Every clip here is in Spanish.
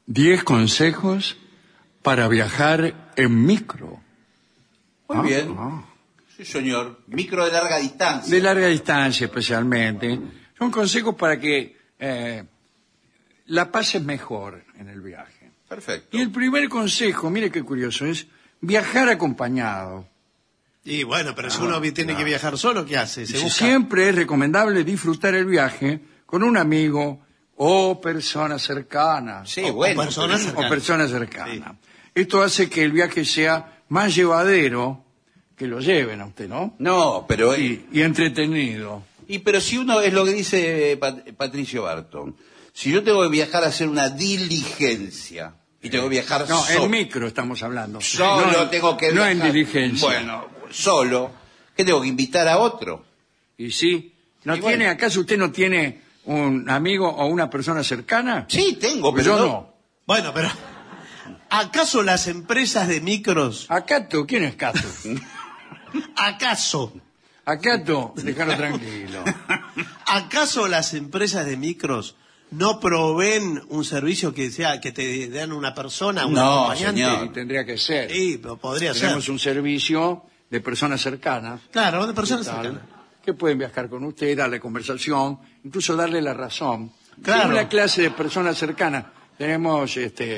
10 consejos para viajar en micro. Muy bien. Sí, señor. Micro de larga distancia. De larga distancia especialmente. Son consejos para que la pases mejor en el viaje. Perfecto. Y el primer consejo, mire qué curioso, es viajar acompañado. Y bueno, pero si uno tiene que viajar solo, ¿qué hace? Se busca. Siempre es recomendable disfrutar el viaje con un amigo o persona cercana. Sí, O bueno. personas pero- cercanas. O persona cercana. Esto hace que el viaje sea más llevadero, que lo lleven a usted, ¿no? No, pero... Y entretenido. pero si uno, es lo que dice Patricio Barton, si yo tengo que viajar a hacer una diligencia y tengo que viajar No, solo... en micro estamos hablando. Solo No, tengo que no viajar. en diligencia. Bueno, solo. ¿Qué tengo que invitar a otro? ¿Y sí? ¿No Y tiene, bueno. acaso usted no tiene un amigo o una persona cercana? Sí, tengo, Pues pero yo no. Bueno, pero ¿acaso las empresas de micros, ¿A Cato? ¿Quién es Cato? acaso Déjalo tranquilo. las empresas de micros no proveen un servicio que sea que te dan una persona, un No, acompañante? señor. Y tendría que ser. Sí, pero podría Tenemos ser. un servicio de personas cercanas. Claro, de personas ¿Qué tal? cercanas. Que pueden viajar con usted, darle conversación, incluso darle la razón. Claro. En una clase de personas cercanas tenemos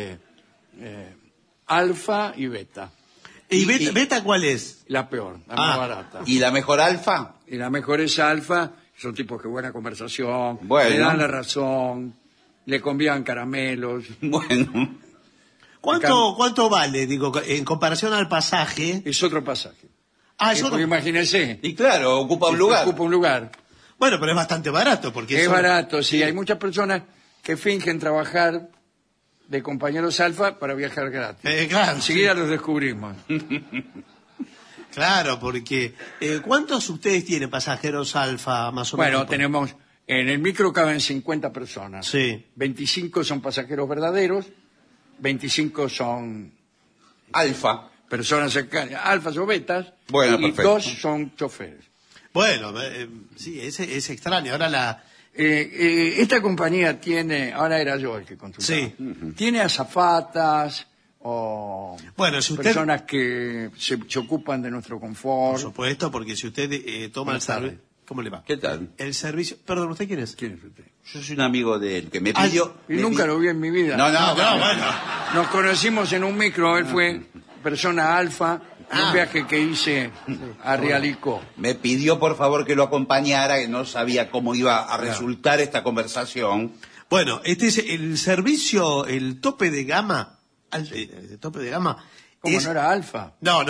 alfa y beta. ¿Y beta cuál es? La peor, la más barata. ¿Y la mejor alfa? Y la mejor es alfa, son tipos que buena conversación, Bueno. le dan la razón, le convían caramelos. Bueno. ¿Cuánto vale, digo, en comparación al pasaje? Es otro pasaje. Ah, es otro. Porque imagínese, Y claro, ocupa un lugar. ocupa un lugar. Bueno, pero es bastante barato porque Es eso- barato, sí. Hay muchas personas que fingen trabajar de compañeros alfa para viajar gratis. Claro, Enseguida los descubrimos. claro, porque ¿cuántos ustedes tienen pasajeros alfa más o menos? Bueno, tenemos, en el micro caben 50 personas. Sí. 25 son pasajeros verdaderos, 25 son Alfa. personas cercanas, alfas o betas, Bueno, y perfecto. 2 son choferes. Bueno, sí, es extraño. Ahora la... Esta compañía tiene, ahora era yo el que consultaba, Sí. tiene azafatas o Bueno, si usted... personas que se ocupan de nuestro Por confort. supuesto, porque si usted toma el Buenas tardes. servicio... ¿Cómo le va? ¿Qué tal? El servicio... Perdón, ¿usted quién es? ¿Quién es usted? Yo soy un amigo de él que me pidió... Y nunca lo vi en mi vida. No, bueno. Nos conocimos en un micro, él fue persona alfa, en un viaje que hice a Rialicó. Me pidió por favor que lo acompañara, que no sabía cómo iba a resultar esta conversación. Bueno, este es el servicio, el tope de gama... El tope de gama... ¿Cómo es- no era alfa? No.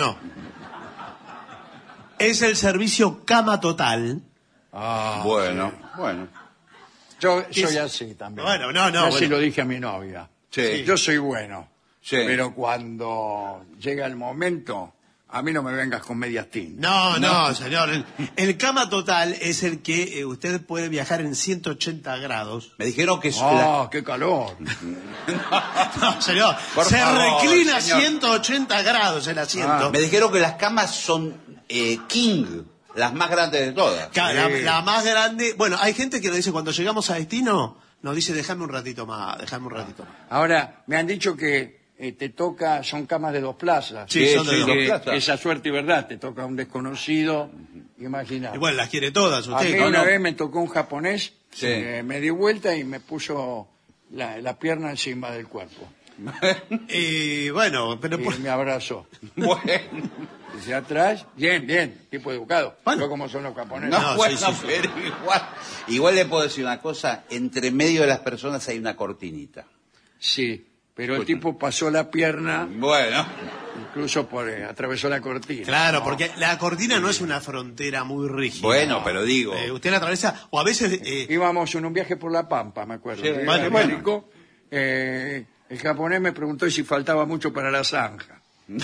Es el servicio Cama Total. Bueno. Yo ¿Qué soy es? así también. Bueno, no, Ya se bueno. lo dije a mi novia. Sí. Yo soy bueno. Sí. Pero cuando llega el momento, a mí no me vengas con medias tintas. No, señor. El Cama Total es el que usted puede viajar en 180 grados. Me dijeron que... ¡Ah, qué calor! No, señor. Por Se favor, reclina señor. 180 grados el asiento. Me dijeron que las camas son king, las más grandes de todas. Claro, la más grande... Bueno, hay gente que nos dice, cuando llegamos a destino, nos dice, déjame un ratito más. Ahora, me han dicho que te toca, son camas de 2 plazas. Sí, son de sí, dos dos Que plazas. esa suerte y verdad, te toca un desconocido, imagina. Y bueno, las quiere todas A mí usted. una vez me tocó un japonés, Sí. me di vuelta y me puso la pierna encima del cuerpo. Bueno, pero... Y me abrazó. Bueno. Desde atrás, bien, tipo educado. Bueno. No como son los japoneses. No, No, bueno, sí. pero igual le puedo decir una cosa, entre medio de las personas hay una cortinita. Sí, pero el tipo pasó la pierna, Bueno, incluso atravesó la cortina. Claro, porque la cortina no es una frontera muy rígida. bueno, pero digo, Usted la atraviesa, o a veces... Íbamos en un viaje por La Pampa, me acuerdo. Sí, Llegué bueno, a bueno. México, el japonés me preguntó si faltaba mucho para la zanja.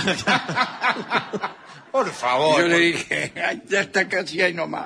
por Y favor. yo le dije, "Ay, ya está casi ahí nomás".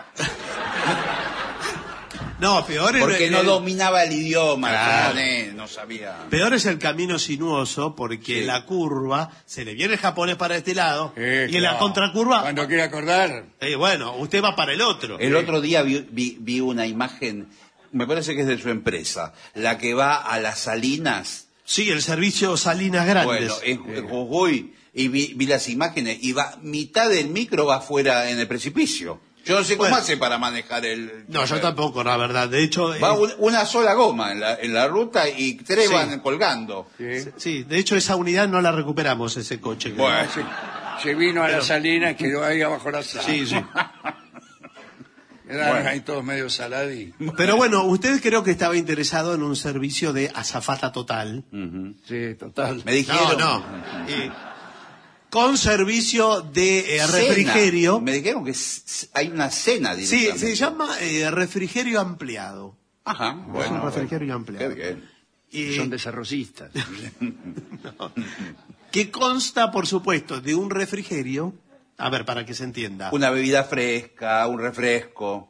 No, peor es... Porque no dominaba el idioma, el Claro. japonés, no sabía. Peor es el camino sinuoso, porque Sí. la curva, se le viene el japonés para este lado, y en la Claro. contracurva, Cuando quiera acordar, bueno, usted va para el otro. El otro día vi una imagen, me parece que es de su empresa, la que va a las Salinas Sí, el servicio Salinas Grandes. Bueno, en Jujuy, y vi las imágenes, y va, mitad del micro va afuera en el precipicio. Yo no sé cómo Bueno. hace para manejar el... No, yo tampoco, la verdad. De hecho, Va una sola goma en la ruta y tres Sí. van colgando. Sí. sí, de hecho esa unidad no la recuperamos, ese coche. Bueno, Se vino a la salina y quedó ahí abajo la sala. Sí, sí. Quedaron Bueno. ahí todos medio saladí. Pero bueno, usted creo que estaba interesado en un servicio de azafata total. Sí, total. me dijeron... No. Con servicio de cena. refrigerio. Me dijeron que hay una cena Sí, directamente. se llama refrigerio ampliado. Ajá, Es un bueno. refrigerio ampliado. Qué bien. Y- Son desarrollistas. que consta, por supuesto, de un refrigerio. A ver, para que se entienda. Una bebida fresca, un refresco.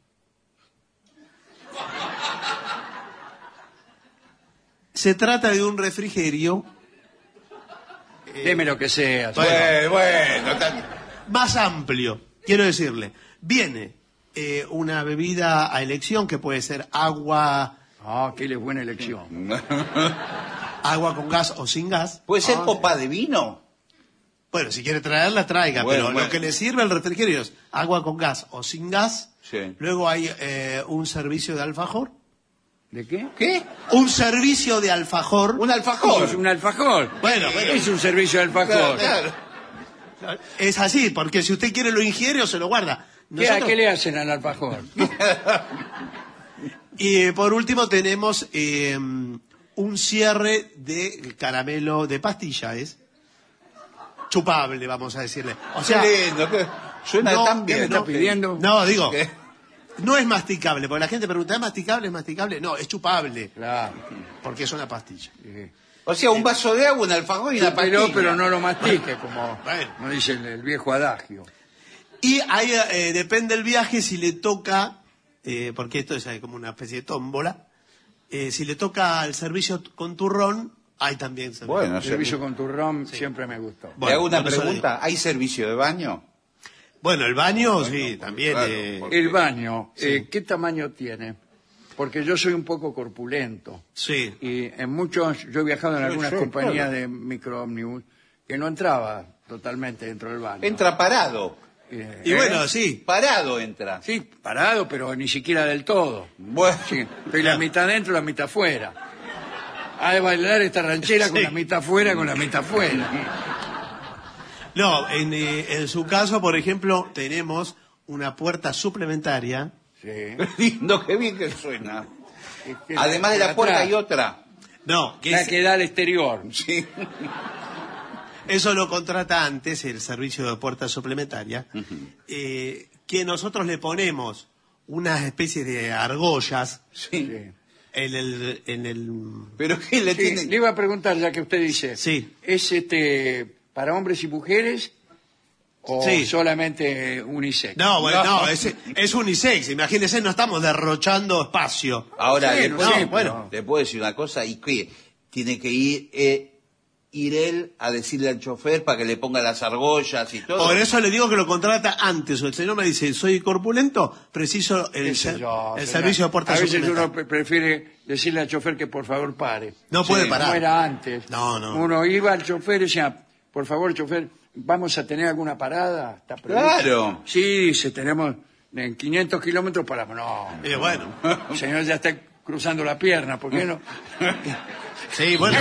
Se trata de un refrigerio Deme lo que sea. Bueno, más amplio. Quiero decirle, viene una bebida a elección que puede ser agua, Ah, qué buena elección. agua con gas o sin gas. ¿Puede ser copa de vino? Bueno, si quiere traerla, traiga, Bueno, pero bueno. lo que le sirve al refrigerio es agua con gas o sin gas. Sí. Luego hay un servicio de alfajor. ¿De qué? ¿Qué? Un servicio de alfajor. Un alfajor. Es un alfajor. Bueno, Es un servicio de alfajor. Claro. Es así, porque si usted quiere lo ingiere o se lo guarda. ¿Qué le hacen al alfajor? Y por último tenemos un cierre de caramelo de pastilla, es chupable, vamos a decirle. O sea, Qué lindo, suena no, tan ¿Qué me bien. está pidiendo? no, digo, ¿Qué? no es masticable, porque la gente pregunta, ¿es masticable? ¿Es masticable? No, es chupable, Claro. porque es una pastilla. Sí. O sea, un vaso de agua, un alfajor y una pastilla. Pero no lo mastique, como Bueno. dice el viejo adagio. Y ahí depende del viaje si le toca, porque esto es como una especie de tómbola, si le toca el servicio con turrón, hay también servicio. Bueno, El servicio con turrón siempre me gustó. Le hago una por eso pregunta. ¿Hay servicio de baño? Bueno, el baño, sí, también. claro, porque- El baño, ¿qué tamaño tiene? Porque yo soy un poco corpulento. Sí. Y yo he viajado en algunas sí, compañías claro. de microómnibus que no entraba totalmente dentro del baño. Entra parado. Y bueno, sí. Parado entra. Sí, parado, pero ni siquiera del todo. Bueno, Sí, estoy la mitad dentro, la mitad fuera. Ha de bailar esta ranchera con Sí. la mitad fuera, con la mitad fuera. No, en su caso, por ejemplo, tenemos una puerta suplementaria. Sí. lindo, qué bien que suena. Es que Además de la atrás, puerta hay otra. No, que la es- que da al exterior. Sí. eso lo contrata antes el servicio de puerta suplementaria, que nosotros le ponemos unas especies de argollas Sí. Sí. en el Pero ¿qué le Sí, tiene? le iba a preguntar, ya que usted dice, Sí. ¿es para hombres y mujeres o Sí. solamente unisex? No, bueno, No. no, es unisex. Imagínense, no estamos derrochando espacio. Ahora, Sí, le no puedo- sé, bueno. le puedo decir una cosa, y que tiene que ir él a decirle al chofer para que le ponga las argollas y todo. Por eso le digo que lo contrata antes. O el señor me dice, soy corpulento, preciso el, Qué sé yo, el será. servicio de puerta A veces suplementaria. uno prefiere decirle al chofer que por favor pare. No puede Sí, parar. Como era antes. No, no. Uno iba al chofer y decía, por favor, chofer, ¿vamos a tener alguna parada? ¿Está previsto?". Claro. Sí, dice, tenemos en 500 kilómetros para... No, Y bueno, el señor ya está cruzando la pierna, ¿por qué no? sí, bueno.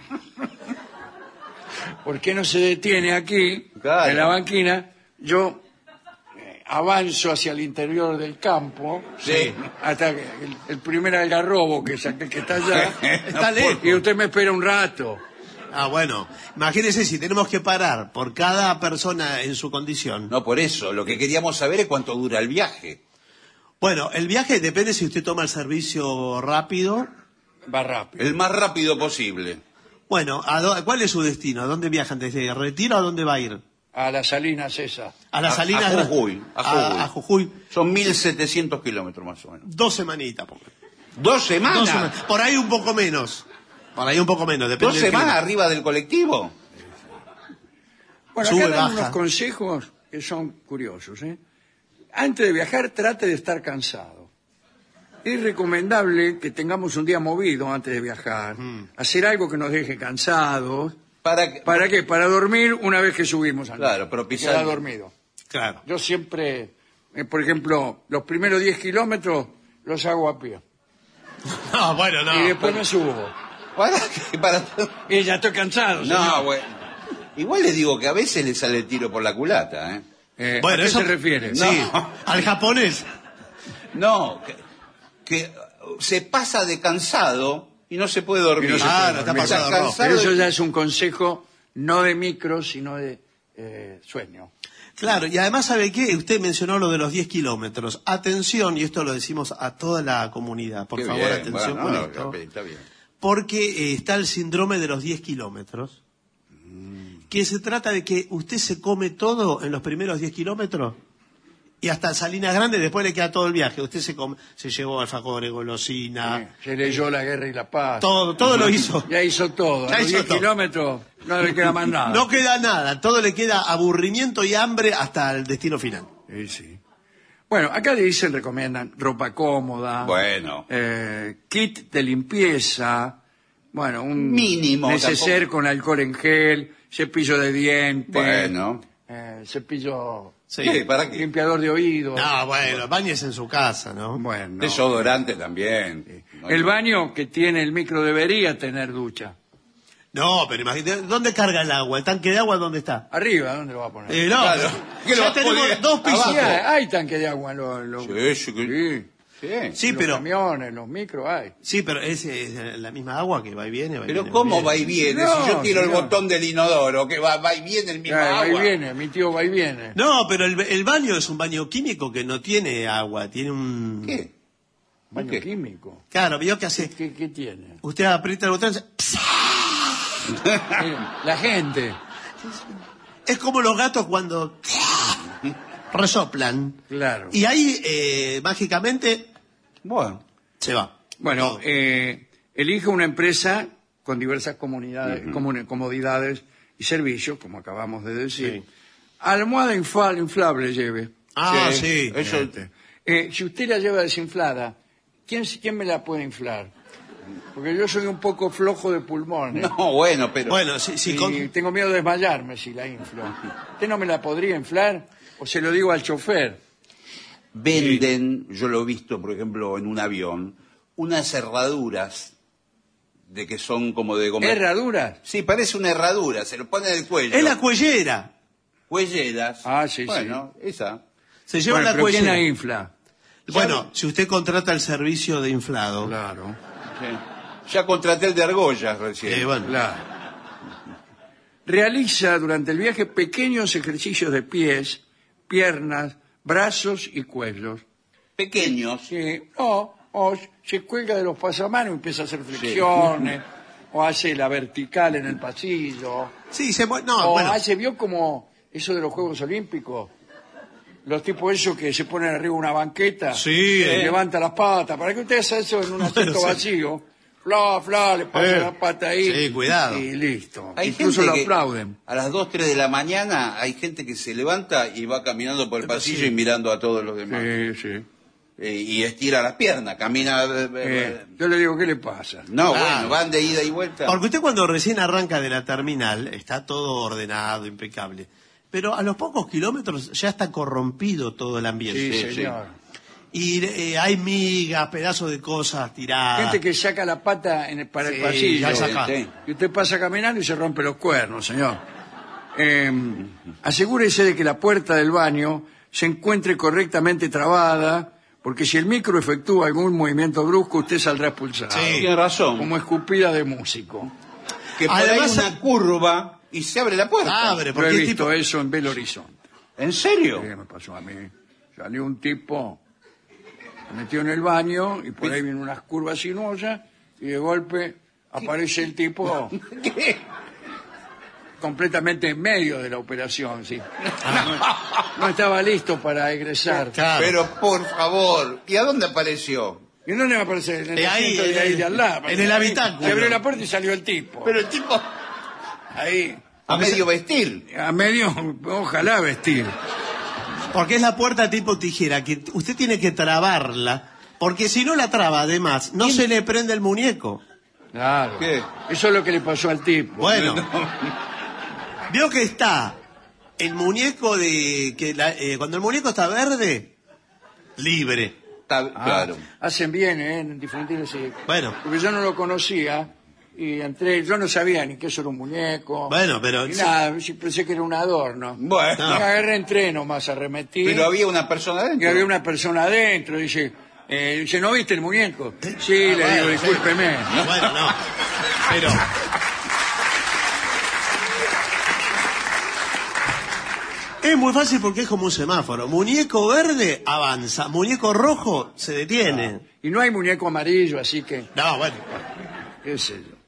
¿Por qué no se detiene aquí, Claro. en la banquina? Yo avanzo hacia el interior del campo, Sí. hasta que el primer algarrobo que saqué, que está allá, Está lejos. y usted me espera un rato. Ah, bueno. Imagínese si tenemos que parar por cada persona en su condición. No, por eso. Lo que queríamos saber es cuánto dura el viaje. Bueno, el viaje depende si usted toma el servicio rápido. Va rápido. El más rápido posible. Bueno, ¿cuál es su destino? ¿A dónde viajan? ¿Desde Retiro a dónde va a ir? A las Salinas esa. A las Salinas. A Jujuy. A Jujuy. Son 1.700 kilómetros más o menos. 2 semanitas. Porque. 2 semanas. 2 semanas. Por ahí un poco menos. Por ahí un poco menos. Depende 2 del semanas clima. arriba del colectivo. Bueno, Sube, acá dan baja. unos consejos que son curiosos. Antes de viajar, trate de estar cansado. es recomendable que tengamos un día movido antes de viajar. Hacer algo que nos deje cansados. ¿Para qué? Para dormir una vez que subimos al Claro, avión. propiciar- Quedar dormido. Claro. Yo siempre, por ejemplo, los primeros 10 kilómetros los hago a pie. No, bueno, no. Y después me subo. Para... Y ya estoy cansado, señor. No, bueno. Igual le digo que a veces le sale el tiro por la culata, ¿eh? ¿A qué se refiere? Sí, No. al japonés. No, que se pasa de cansado y no se puede dormir. Y no se puede Claro, está dormir. pasado Está de rojo. Pero eso y- ya es un consejo no de micro, sino de sueño. Claro, y además, ¿sabe qué? Usted mencionó lo de los 10 kilómetros. Atención, y esto lo decimos a toda la comunidad, por Qué favor, bien, atención bueno, con no, esto. está bien. Porque está el síndrome de los 10 kilómetros, que se trata de que usted se come todo en los primeros 10 kilómetros y hasta Salinas Grande después le queda todo el viaje. Usted se llevó alfajores, golosina, Se leyó La Guerra y la Paz. todo lo hizo. Ya hizo todo. Ya A los hizo 10 todo. kilómetros no le queda más nada. No queda nada, todo le queda aburrimiento y hambre hasta el destino final. Sí, sí. Bueno, acá le dicen, recomiendan ropa cómoda. Bueno. Kit de limpieza. Bueno, un Mínimo, neceser tampoco. con alcohol en gel, cepillo de dientes. Bueno. Cepillo, Sí. ¿Qué? ¿Para qué? limpiador de oídos. No, bueno, bañes en su casa, ¿no? Bueno. Desodorante también. No, El baño que tiene el micro debería tener ducha. No, pero imagínate, ¿dónde carga el agua? ¿El tanque de agua dónde está? Arriba, ¿dónde lo va a poner? No, Claro. ¿Qué lo ya vas a tenemos poner? 2 pisos. Abajo. Sí, hay tanque de agua en los Sí, sí, sí. Sí. Sí, Los pero camiones, los micros hay. sí, pero es la misma agua que va y viene. Va y Pero viene, ¿cómo va y y viene? No, Si yo tiro el señor. botón del inodoro, que va y viene el mismo Va y agua. viene, mi tío va y viene. No, pero el baño es un baño químico que no tiene agua, tiene un... ¿Qué? Baño ¿Qué? químico. Claro, vio que hace... ¿Qué tiene? Usted aprieta el botón y hace... La gente. Es como los gatos cuando resoplan. Claro. Y ahí, mágicamente, Bueno. se va. Bueno, elige una empresa con diversas comodidades y servicios, como acabamos de decir. Sí. Almohada inflable lleve. Ah, sí. Eso, Si usted la lleva desinflada, ¿quién me la puede inflar? Porque yo soy un poco flojo de pulmones. no, bueno, pero... Bueno, si Y con... tengo miedo de desmayarme si la inflo. ¿Usted no me la podría inflar? ¿O se lo digo al chofer? Venden, yo lo he visto, por ejemplo, en un avión, unas herraduras de que son como de goma. ¿Herraduras? Sí, parece una herradura, se lo pone en el cuello. Es la cuellera. Cuelleras. Ah, sí, bueno, esa. Se lleva Bueno, la pero ¿quién cuellera. la infla? Bueno, si usted contrata el servicio de inflado, Claro. Sí. Ya contraté el de argollas recién. bueno, Claro. Realiza durante el viaje pequeños ejercicios de pies, piernas, brazos y cuellos. Pequeños. O se cuelga de los pasamanos y empieza a hacer flexiones, o hace la vertical en el pasillo, sí, no, o bueno, vio como eso de los Juegos Olímpicos, los tipos esos que se ponen arriba de una banqueta, Sí, levanta las patas, para que usted haga eso en un asiento sí. vacío, le pasa la pata ahí, Sí, cuidado. y listo. Hay Incluso gente lo que aplauden. A las 2, 3 de la mañana hay gente que se levanta y va caminando por el pasillo Sí. y mirando a todos los demás. Sí. Y estira las piernas, camina... Yo le digo, ¿qué le pasa? No, Ah. bueno, van de ida y vuelta. porque usted cuando recién arranca de la terminal está todo ordenado, impecable. Pero a los pocos kilómetros ya está corrompido todo el ambiente. Sí, sí. señor. Y hay migas, pedazos de cosas tiradas. Gente que saca la pata para el Sí, pasillo. ya saca. Sí. Y usted pasa caminando y se rompe los cuernos, señor. Asegúrese de que la puerta del baño se encuentre correctamente trabada, porque si el micro efectúa algún movimiento brusco, usted saldrá expulsado. Sí. Tiene razón. Como escupida de músico. Que por Además- ahí una curva y se abre la puerta. Abre, Yo he porque el visto tipo... eso en Belo Horizonte. ¿En serio? ¿Qué me pasó a mí? Salió un tipo, se metió en el baño y por ahí vienen unas curvas sinuosas y de golpe aparece el tipo ¿Qué? completamente en medio de la operación, sí. No estaba listo para egresar. Claro. Pero por favor, ¿y a dónde apareció? ¿Y dónde va a aparecer? En el Ahí, asiento de ahí de al lado. en el habitáculo. Se abrió la puerta y salió el tipo. Pero el tipo Ahí, a medio vestir. a medio, ojalá vestir. Porque es la puerta tipo tijera, que usted tiene que trabarla Porque si no la traba, además, no se le prende el muñeco. Claro. ¿Qué? Eso es lo que le pasó al tipo. Bueno, vio que está el muñeco cuando el muñeco está verde, libre. Claro. Hacen bien en difundir ese... Bueno. Porque yo no lo conocía y entré, yo no sabía ni que eso era un muñeco. Bueno, pero... Ni nada, sí pensé que era un adorno. Bueno. Me agarré, entré nomás, arremetí. Pero había una persona Y adentro. había una persona adentro, dice, ¿no viste el muñeco? Sí, le digo, discúlpeme. Bueno, no. Pero... Es muy fácil porque es como un semáforo. Muñeco verde avanza, muñeco rojo se detiene. Y no hay muñeco amarillo, así que, No, bueno. qué sé yo.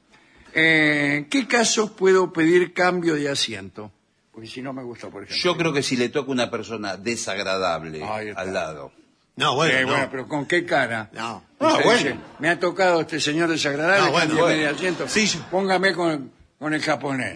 ¿En qué casos puedo pedir cambio de asiento? Porque si no me gusta, por ejemplo. Yo creo que si le toca una persona desagradable Ahí está. al lado. No, bueno, no. Bueno, pero ¿con qué cara? No. Usted bueno. dice, me ha tocado este señor desagradable, No, bueno, cámbiame bueno. de asiento. Sí, Póngame con el japonés.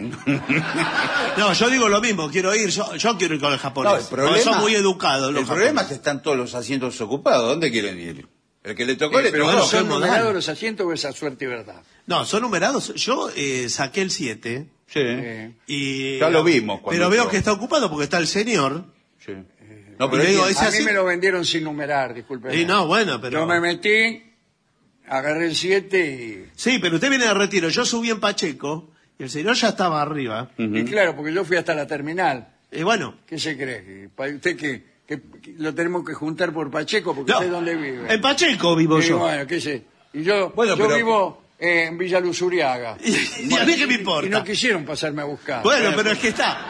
No, yo digo lo mismo, quiero ir, yo quiero ir con el japonés. No, el problema, porque son muy educados los el problema es japoneses. que están todos los asientos ocupados. ¿Dónde quieren ir? El que le tocó, le Pero tocó. bueno, ¿son qué modal. numerados los asientos o esa suerte y verdad? No, son numerados. Yo saqué el 7 Sí. y... Ya lo vimos cuando Pero veo entró. que está ocupado porque está el señor. Sí. No, pero Y le digo, es ¿es A así? mí me lo vendieron sin numerar, disculpe. Y no, bueno, pero... Yo me metí, agarré el 7 Sí, pero usted viene de retiro. Yo subí en Pacheco y el señor ya estaba arriba. y claro, porque yo fui hasta la terminal. Y bueno... ¿Qué se cree? ¿Usted que lo tenemos que juntar por Pacheco? Porque No, usted dónde vive. en Pacheco vivo Y yo. bueno, qué sé. Y yo, Bueno, yo pero- vivo en Villa Luzuriaga. Y a mí qué me importa. Y no quisieron pasarme a buscar. Bueno, pero es que está.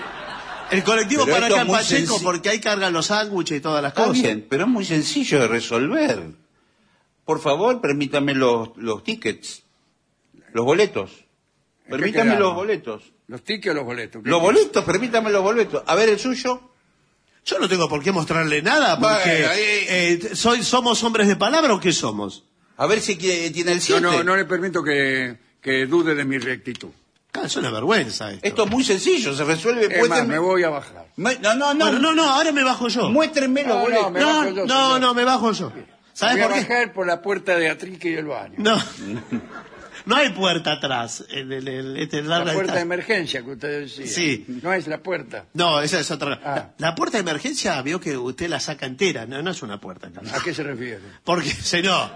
El colectivo Pero para esto acá es en muy Pacheco sencillo. porque ahí cargan los sándwiches y todas las Está cosas. bien, pero es muy sencillo de resolver. Por favor, permítame los tickets, los boletos. qué Permítame quedamos? los boletos. ¿Los tickets o los boletos? ¿Qué Los quiere? boletos, permítame los boletos. A ver el suyo. Yo no tengo por qué mostrarle nada porque Bueno, ¿somos hombres de palabra o qué somos? A ver si tiene el Yo 7. no le permito que dude de mi rectitud. Ah, es una vergüenza esto. Esto es muy sencillo, se resuelve. Es más, Muéstrenme- me voy a bajar. No, Bueno, no, ahora me bajo yo. Muéstrenme los No, boletos. me bajo yo, señor. No, me bajo yo. ¿Sabes Voy a por qué? bajar por la puerta de Atrique y el baño. No. No hay puerta atrás. La puerta de emergencia que usted decía. Sí. No es la puerta. No, esa es otra. Ah. La puerta de emergencia vio que usted la saca entera, no es una puerta. ¿A qué se refiere? Porque, señor,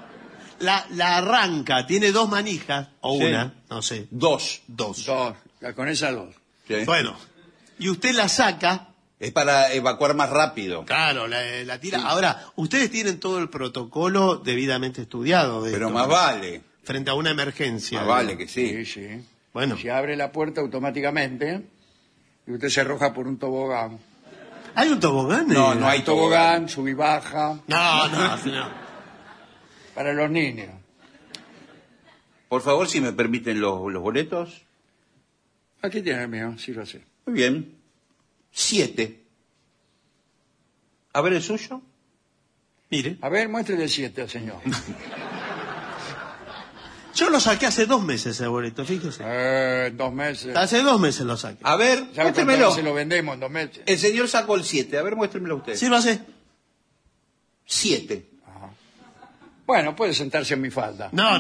la arranca, tiene dos manijas, o Sí. una, no sé, Dos. dos. Dos. Con esas dos. Sí. Bueno, y usted la saca, Es para evacuar más rápido. claro, la tira. Ahora, ustedes tienen todo el protocolo debidamente estudiado de Pero esto, más ¿no? vale. Frente a una emergencia. Más ¿no? vale que Sí, sí. sí. Bueno. Se abre la puerta automáticamente y usted se arroja por un tobogán. ¿Hay un tobogán? No, no hay Tobogán, sub y baja, No, señor. para los niños. Por favor, si me permiten los boletos. Aquí tiene el mío, sí lo sé. Muy bien. 7. A ver el suyo. Mire, A ver, muéstrele el 7 al señor. yo lo saqué hace 2 meses el boleto, fíjese. 2 meses. Hace 2 meses lo saqué. A ver, ¿Sabe cuántas muéstremelo. veces lo vendemos en 2 meses? El señor sacó el 7. A ver, muéstremelo usted. Sí, lo hace. 7. Bueno, puede sentarse en mi falda. No.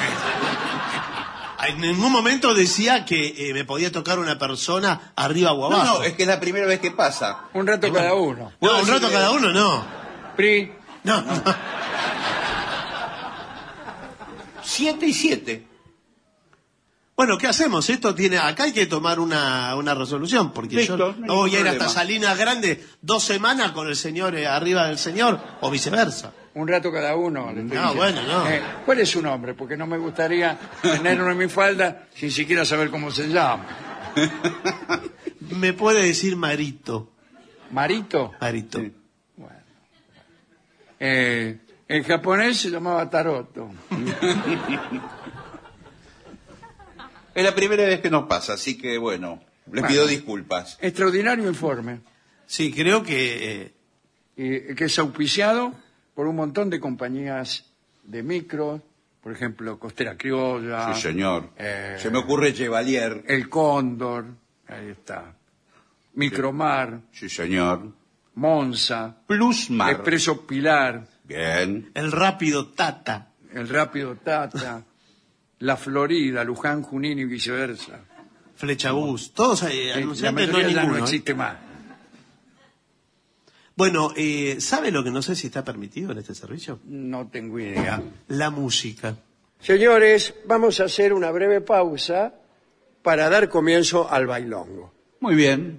En ningún momento decía que me podía tocar una persona arriba o No, abajo. no, es que es la primera vez que pasa. Un rato cada uno. No, un rato cada uno, no. PRI. No. 7 y 7. Bueno, ¿qué hacemos? Acá hay que tomar una resolución, porque Listo, yo no hay no voy a ir ningún hasta problema. Salinas Grande 2 semanas con el señor arriba del señor, o viceversa. Un rato cada uno. le estoy No, diciendo. bueno, no. ¿Cuál es su nombre? Porque no me gustaría tenerlo en mi falda sin siquiera saber cómo se llama. Me puede decir Marito. ¿Marito? Marito. Sí. Bueno. En japonés se llamaba Taroto. Es la primera vez que nos pasa, así que bueno, les Bueno. pido disculpas. Extraordinario informe. Sí, creo que... Que es auspiciado por un montón de compañías de micro, por ejemplo, Costera Criolla, Sí, señor. eh, Se me ocurre Chevalier. El Cóndor, ahí está, Micromar, Sí, señor. Monza, Plusmar. Expreso Pilar, Bien. El rápido Tata. el rápido Tata, la Florida, Luján, Junín y viceversa. Flechabús. Todos La anunciantes, no mayoría hay ya ninguno. no existe más. Bueno, ¿sabe lo que no sé si está permitido en este servicio? No tengo idea. La música. Señores, vamos a hacer una breve pausa para dar comienzo al bailongo. Muy bien.